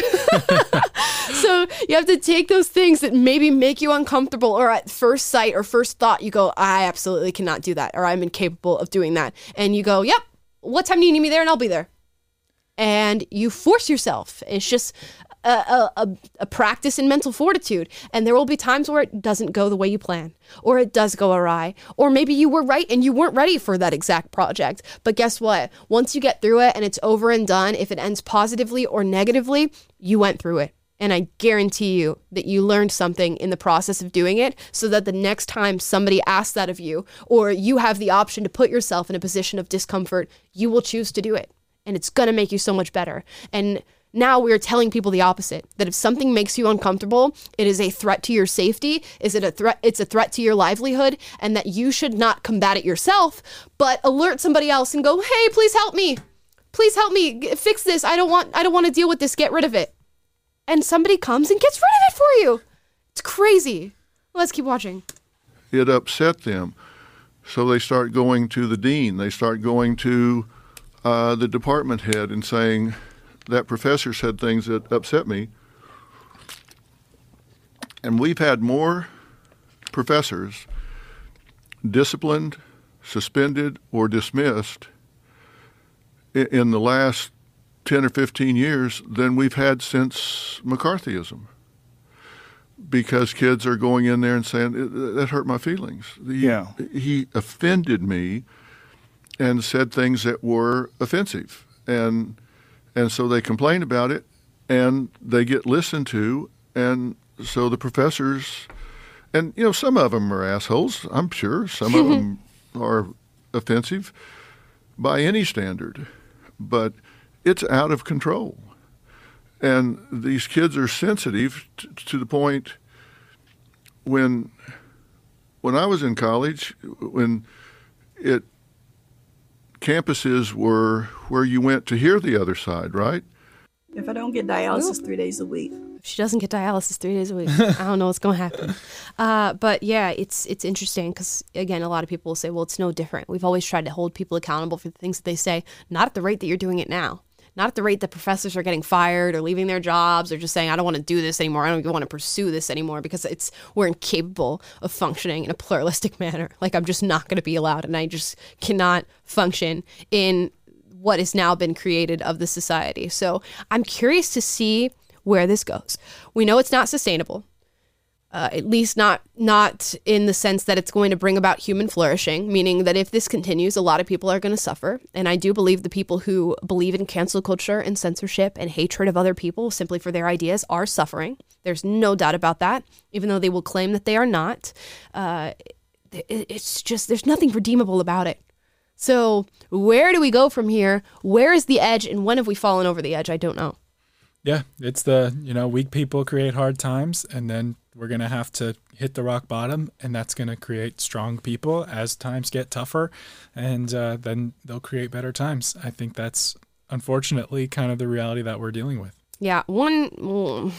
So you have to take those things that maybe make you uncomfortable or at first sight or first thought, you go, I absolutely cannot do that or I'm incapable of doing that. And you go, yep, what time do you need me there? And I'll be there. And you force yourself. It's just a, a, a practice in mental fortitude. And there will be times where it doesn't go the way you plan, or it does go awry, or maybe you were right and you weren't ready for that exact project. But guess what? Once you get through it and it's over and done, if it ends positively or negatively, you went through it. And I guarantee you that you learned something in the process of doing it so that the next time somebody asks that of you, or you have the option to put yourself in a position of discomfort, you will choose to do it. And it's going to make you so much better. And now we're telling people the opposite, that if something makes you uncomfortable, it is a threat to your safety, is it a threat? It's a threat to your livelihood, and that you should not combat it yourself, but alert somebody else and go, hey, please help me. Please help me fix this. I don't want, I don't want to deal with this. Get rid of it. And somebody comes and gets rid of it for you. It's crazy. Let's keep watching. It upset them. So they start going to the dean. They start going to uh, the department head and saying, that professor said things that upset me. And we've had more professors disciplined, suspended, or dismissed in, in the last ten or fifteen years than we've had since McCarthyism. Because kids are going in there and saying, that hurt my feelings. He, yeah. he offended me and said things that were offensive. And And so they complain about it, and they get listened to, and so the professors, and, you know, some of them are assholes, I'm sure. Some of them are offensive by any standard, but it's out of control. And these kids are sensitive t- to the point when, when I was in college, when it, campuses were where you went to hear the other side, right? If I don't get dialysis Ooh. three days a week. If she doesn't get dialysis three days a week, I don't know what's going to happen. Uh, but yeah, it's it's interesting because, again, a lot of people will say, well, it's no different. We've always tried to hold people accountable for the things that they say, not at the rate that you're doing it now. Not at the rate that professors are getting fired or leaving their jobs or just saying, I don't want to do this anymore. I don't even want to pursue this anymore because it's we're incapable of functioning in a pluralistic manner. Like, I'm just not going to be allowed, and I just cannot function in what has now been created of the society. So I'm curious to see where this goes. We know it's not sustainable. Uh, at least not not in the sense that it's going to bring about human flourishing, meaning that if this continues, a lot of people are going to suffer. And I do believe the people who believe in cancel culture and censorship and hatred of other people simply for their ideas are suffering. There's no doubt about that, even though they will claim that they are not. Uh, it, it's just, there's nothing redeemable about it. So where do we go from here? Where is the edge? And when have we fallen over the edge? I don't know. Yeah, it's the, you know, weak people create hard times, and then we're going to have to hit the rock bottom, and that's going to create strong people as times get tougher, and uh, then they'll create better times. I think that's unfortunately kind of the reality that we're dealing with. Yeah, one,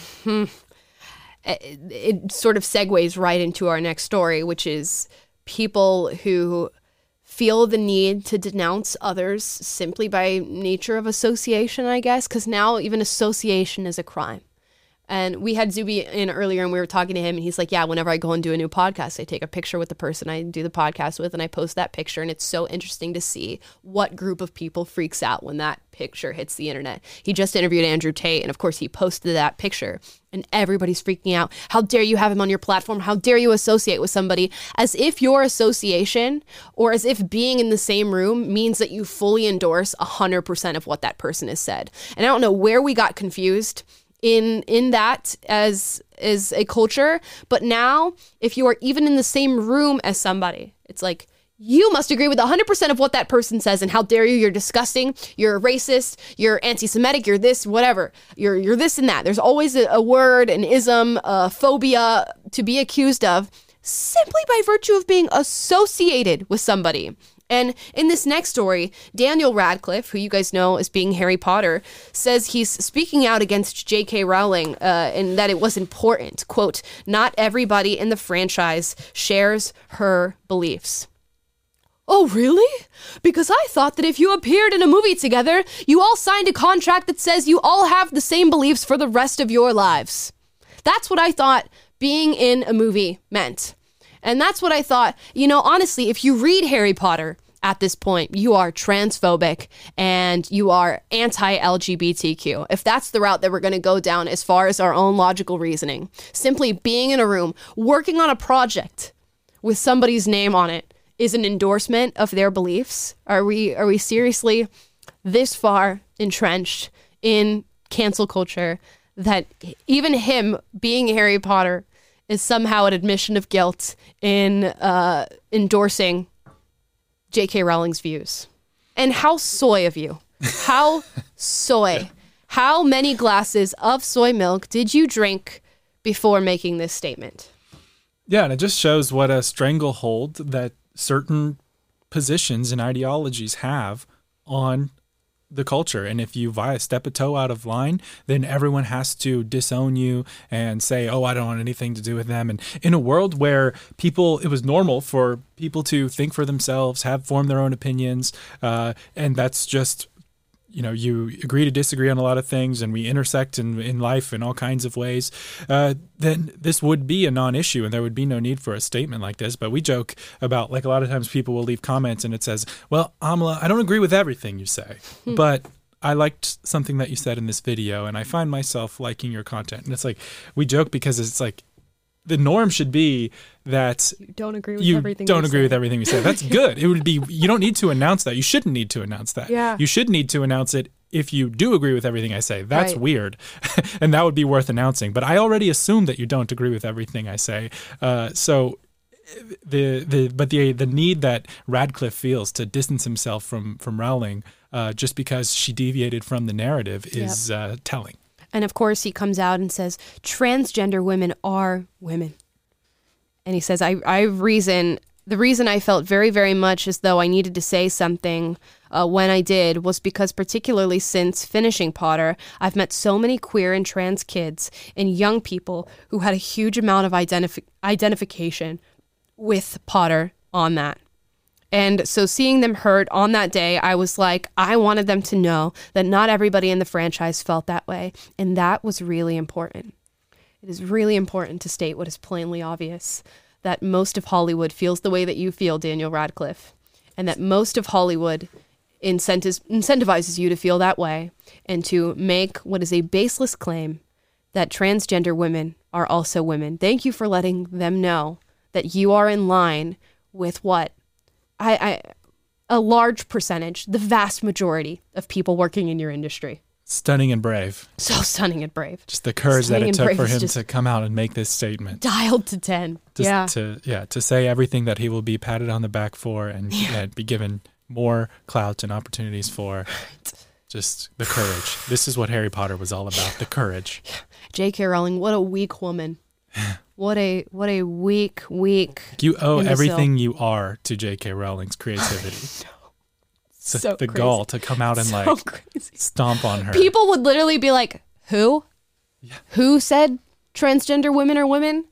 it, it sort of segues right into our next story, which is people who feel the need to denounce others simply by nature of association, I guess, because now even association is a crime. And we had Zuby in earlier, and we were talking to him, and he's like, yeah, whenever I go and do a new podcast, I take a picture with the person I do the podcast with, and I post that picture, and it's so interesting to see what group of people freaks out when that picture hits the internet. He just interviewed Andrew Tate, and of course he posted that picture, and everybody's freaking out. How dare you have him on your platform? How dare you associate with somebody? As if your association, or as if being in the same room, means that you fully endorse one hundred percent of what that person has said. And I don't know where we got confused in in that as as a culture, but now if you are even in the same room as somebody, it's like, you must agree with one hundred percent of what that person says, and how dare you, you're disgusting, you're a racist, you're anti-Semitic, you're this, whatever, you're you're this and that. There's always a, a word, an ism, a phobia to be accused of simply by virtue of being associated with somebody. And in this next story, Daniel Radcliffe, who you guys know as being Harry Potter, says he's speaking out against J K Rowling uh, and that it was important. Quote, not everybody in the franchise shares her beliefs. Oh, really? Because I thought that if you appeared in a movie together, you all signed a contract that says you all have the same beliefs for the rest of your lives. That's what I thought being in a movie meant. And that's what I thought, you know, honestly, if you read Harry Potter at this point, you are transphobic and you are anti-L G B T Q. If that's the route that we're going to go down as far as our own logical reasoning, simply being in a room, working on a project with somebody's name on it is an endorsement of their beliefs. Are we, are we seriously this far entrenched in cancel culture that even him being Harry Potter is somehow an admission of guilt in uh, endorsing J K Rowling's views? And how soy of you. How soy. How many glasses of soy milk did you drink before making this statement? Yeah, and it just shows what a stranglehold that certain positions and ideologies have on the culture. And if you vi- step a toe out of line, then everyone has to disown you and say, oh, I don't want anything to do with them. And in a world where people, it was normal for people to think for themselves, have formed their own opinions, uh, and that's just, you know, you agree to disagree on a lot of things, and we intersect in, in life in all kinds of ways, uh, then this would be a non-issue, and there would be no need for a statement like this. But we joke about, like, a lot of times people will leave comments and it says, well, Amala, I don't agree with everything you say, hmm. but I liked something that you said in this video, and I find myself liking your content. And it's like, we joke because it's like, the norm should be that you don't agree with you everything don't you agree say. with everything we say. That's good. It would be, you don't need to announce that. You shouldn't need to announce that. Yeah. You should need to announce it if you do agree with everything I say. That's right. weird. And that would be worth announcing. But I already assume that you don't agree with everything I say. Uh, so the the but the the need that Radcliffe feels to distance himself from, from Rowling uh, just because she deviated from the narrative is yep. uh, telling. And of course he comes out and says, transgender women are women. And he says, I, I reason, the reason I felt very, very much as though I needed to say something uh, when I did was because particularly since finishing Potter, I've met so many queer and trans kids and young people who had a huge amount of identif- identification with Potter on that. And so seeing them hurt on that day, I was like, I wanted them to know that not everybody in the franchise felt that way. And that was really important. It is really important to state what is plainly obvious, that most of Hollywood feels the way that you feel, Daniel Radcliffe, and that most of Hollywood incentives, incentivizes you to feel that way and to make what is a baseless claim that transgender women are also women. Thank you for letting them know that you are in line with what I, I a large percentage, the vast majority of people working in your industry. Stunning and brave. So stunning and brave. Just the courage Stunning that it took for him just to come out and make this statement. Dialed to ten. Just yeah. To, yeah. To say everything that he will be patted on the back for and, yeah. and be given more clout and opportunities for. Just the courage. This is what Harry Potter was all about, the courage. J K. Rowling, what a weak woman. What a what a weak, weak You owe imbecile. everything you are to J K. Rowling's creativity. So So the crazy. gall to come out and So like crazy. stomp on her. People would literally be like, who? Who said transgender women are women?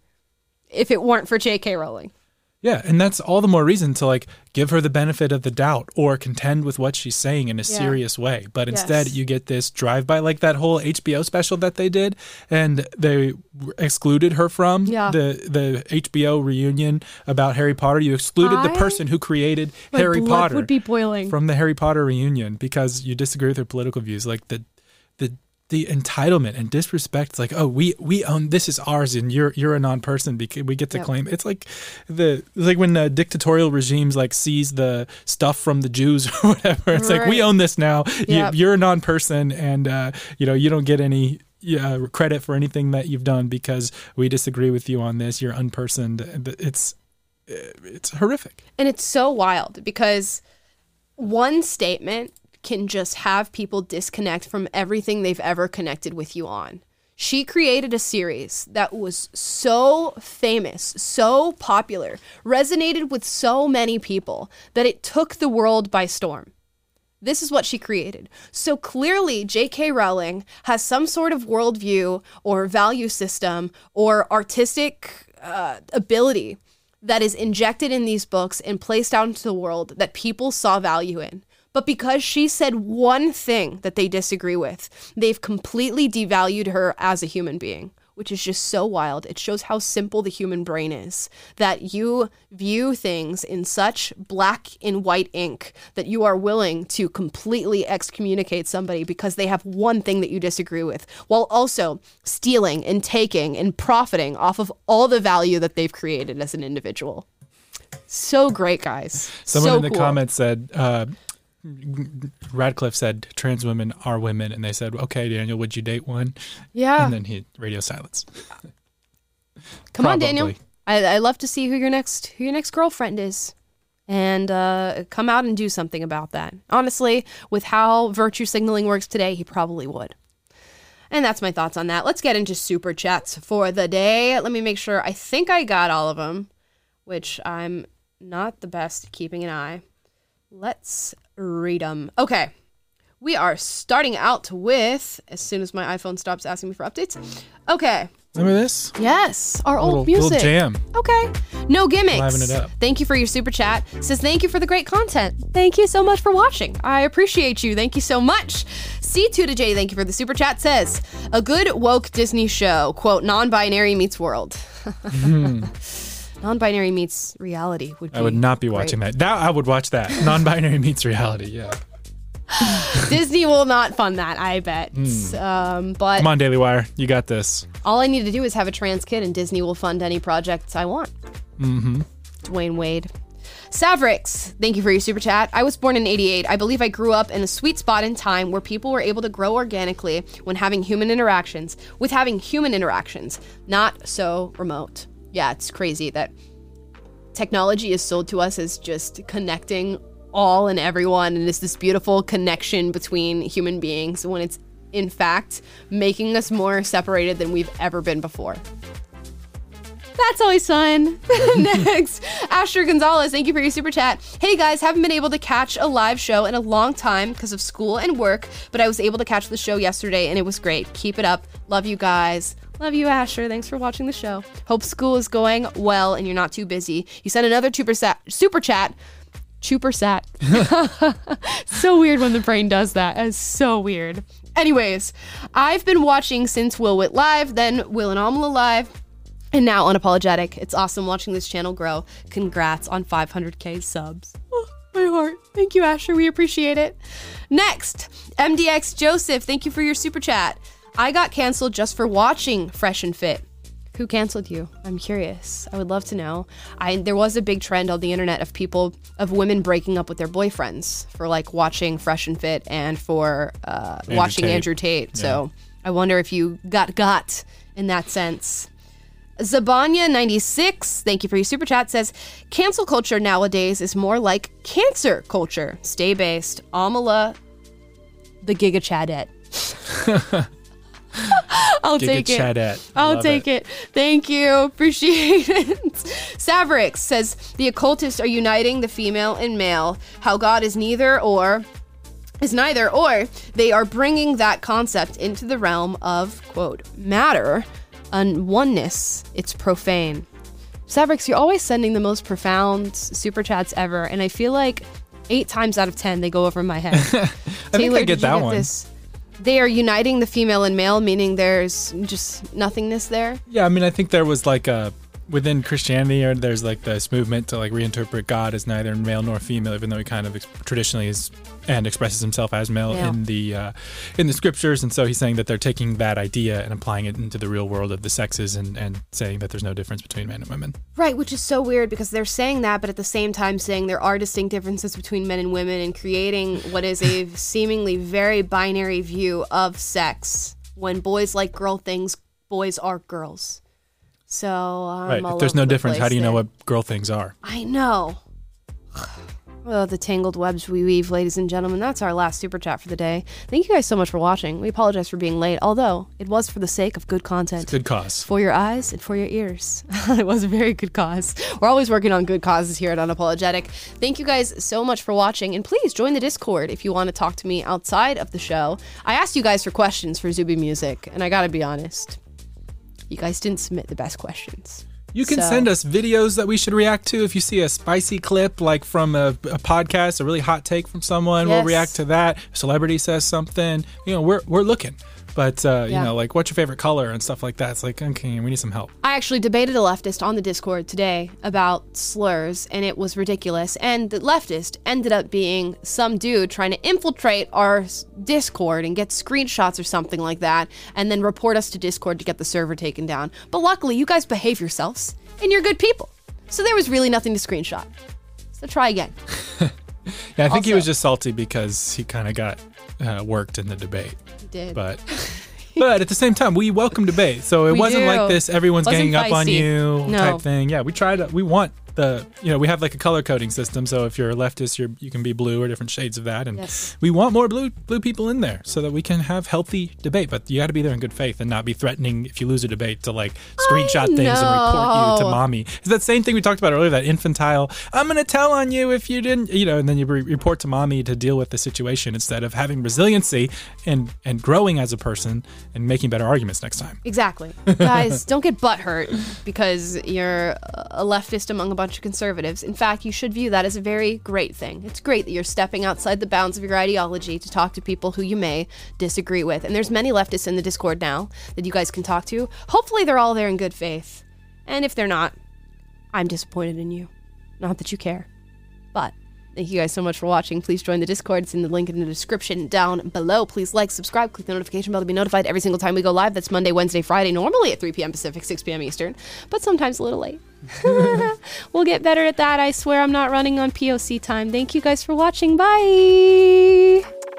If it weren't for J K. Rowling. Yeah, and that's all the more reason to like give her the benefit of the doubt or contend with what she's saying in a Yeah. serious way. But instead, Yes. you get this drive-by, like that whole H B O special that they did, and they excluded her from Yeah. the the H B O reunion about Harry Potter. You excluded the I- person who created My Harry blood Potter would be boiling. from the Harry Potter reunion because you disagree with her political views. Like the the the entitlement and disrespect. It's like, oh, we we own this is ours, and you're you're a non-person because we get to Yep. claim. It's like the it's like when uh, dictatorial regimes like seize the stuff from the Jews or whatever. It's like we Right. own this now. Yep. You, you're a non-person, and uh, you know you don't get any. Uh, credit for anything that you've done because we disagree with you on this. You're unpersoned. It's it's horrific. And it's so wild because one statement can just have people disconnect from everything they've ever connected with you on. She created a series that was so famous, so popular, resonated with so many people that it took the world by storm. This is what she created. So clearly, J K. Rowling has some sort of worldview or value system or artistic uh, ability that is injected in these books and placed out into the world that people saw value in. But because she said one thing that they disagree with, they've completely devalued her as a human being, which is just so wild. It shows how simple the human brain is, that you view things in such black and white ink that you are willing to completely excommunicate somebody because they have one thing that you disagree with, while also stealing and taking and profiting off of all the value that they've created as an individual. So great, guys. Someone so in the cool. comments said, uh, Radcliffe said trans women are women, and they said, okay, Daniel, would you date one? Yeah. And then he radio silence. Come on, Daniel. Probably. I I love to see who your next who your next girlfriend is, and uh, come out and do something about that. Honestly, with how virtue signaling works today, he probably would. And that's my thoughts on that. Let's get into super chats for the day. Let me make sure. I think I got all of them, which I'm not the best at keeping an eye. Let's read them. Okay. We are starting out with, as soon as my iPhone stops asking me for updates. Okay. Remember this? Yes, our Little, old music. little jam. Okay. No gimmicks. Liven it up. Thank you for your super chat. Says thank you for the great content. Thank you so much for watching. I appreciate you. Thank you so much. C two to J, thank you for the super chat. Says a good woke Disney show. Quote, non-binary meets world. Non-binary meets reality would be I would not be great. watching that. That I would watch that. Non-binary meets reality. Yeah. Disney will not fund that, I bet. Um, but Come on, Daily Wire. You got this. all I need to do is have a trans kid, and Disney will fund any projects I want. Mm-hmm. Dwayne Wade. Savrix, thank you for your super chat. I was born in eighty-eight. I believe I grew up in a sweet spot in time where people were able to grow organically when having human interactions, with having human interactions, not so remote. Yeah, it's crazy that technology is sold to us as just connecting all and everyone, and it's this beautiful connection between human beings when it's in fact making us more separated than we've ever been before. That's always fun. Next, Asher Gonzalez, thank you for your super chat. Hey guys, haven't been able to catch a live show in a long time because of school and work, but I was able to catch the show yesterday and it was great. Keep it up. Love you guys. Love you, Asher. Thanks for watching the show. Hope school is going well and you're not too busy. You sent another super sat, super chat. Super sat. So weird when the brain does that. It's so weird. Anyways, I've been watching since Will Wit Live, then Will and Amala Live, and now Unapologetic. It's awesome watching this channel grow. Congrats on five hundred K subs. Oh, my heart. Thank you, Asher. We appreciate it. Next, M D X Joseph. Thank you for your super chat. I got canceled just for watching Fresh and Fit. Who canceled you? I'm curious. I would love to know. I there was a big trend on the internet of people, of women breaking up with their boyfriends for like watching Fresh and Fit and for uh, Andrew watching Tate. Andrew Tate. So I wonder if you got got in that sense. Zabanya ninety-six, thank you for your super chat, says, cancel culture nowadays is more like cancer culture. Stay based. Amala the Giga Chadette. I'll Giga take it. Chadette. I'll Love take it. Thank you. Appreciate it. Savrix says the occultists are uniting the female and male. How God is neither or is neither or. They are bringing that concept into the realm of, quote, matter and oneness. It's profane. Savrix, you're always sending the most profound super chats ever, and I feel like eight times out of ten they go over my head. I think I get that one. This? They are uniting the female and male, meaning there's just nothingness there. Yeah, I mean, I think there was like a within Christianity, or there's like this movement to like reinterpret God as neither male nor female, even though he kind of ex- traditionally is and expresses himself as male Yeah. in the uh, in the scriptures. And so he's saying that they're taking that idea and applying it into the real world of the sexes, and, and saying that there's no difference between men and women. Right, which is so weird because they're saying that, but at the same time saying there are distinct differences between men and women, and creating what is a seemingly very binary view of sex. When boys like girl things, boys are girls. So I'm Right. all If there's over no the difference, place how do you know there. what girl things are? I know. Oh, the tangled webs we weave, ladies and gentlemen. That's our last super chat for the day. Thank you guys so much for watching. We apologize for being late, although it was for the sake of good content. Good cause. For your eyes and for your ears. It was a very good cause. We're always working on good causes here at Unapologetic. Thank you guys so much for watching, and please join the Discord if you want to talk to me outside of the show. I asked you guys for questions for Zuby Music, and I gotta be honest, you guys didn't submit the best questions. You can So- send us videos that we should react to. If you see a spicy clip, like from a, a podcast, a really hot take from someone, we'll Yes. react to that. A celebrity says something, you know, we're we're looking. But, uh, you Yeah. know, like, what's your favorite color and stuff like that. It's like, okay, we need some help. I actually debated a leftist on the Discord today about slurs, and it was ridiculous. And the leftist ended up being some dude trying to infiltrate our s- Discord and get screenshots or something like that, and then report us to Discord to get the server taken down. But luckily, you guys behave yourselves, and you're good people. So there was really nothing to screenshot. So try again. Yeah, I think he Also- was just salty because he kind of got uh, worked in the debate. You did. But but at the same time, we welcome debate. So it We wasn't do. like this, everyone's Wasn't ganging up on feisty. you No. type thing. Yeah, we try to, we want the, you know, we have like a color coding system. So if you're a leftist, you're, you can be blue or different shades of that. And Yes. we want more blue blue people in there so that we can have healthy debate. But you got to be there in good faith and not be threatening if you lose a debate to like screenshot things and report you to know. mommy. It's that same thing we talked about earlier, that infantile, I'm going to tell on you if you didn't, you know, and then you re- report to mommy to deal with the situation instead of having resiliency and, and growing as a person and making better arguments next time. Exactly. Guys, don't get butthurt because you're a leftist among a bunch of conservatives. In fact, you should view that as a very great thing. It's great that you're stepping outside the bounds of your ideology to talk to people who you may disagree with. And there's many leftists in the Discord now that you guys can talk to. Hopefully they're all there in good faith. And if they're not, I'm disappointed in you. Not that you care. But thank you guys so much for watching. Please join the Discord. It's in the link in the description down below. Please like, subscribe, click the notification bell to be notified every single time we go live. That's Monday, Wednesday, Friday, normally at three p.m. Pacific, six p.m. Eastern, but sometimes a little late. We'll get better at that. I swear I'm not running on P O C time. Thank you guys for watching. Bye.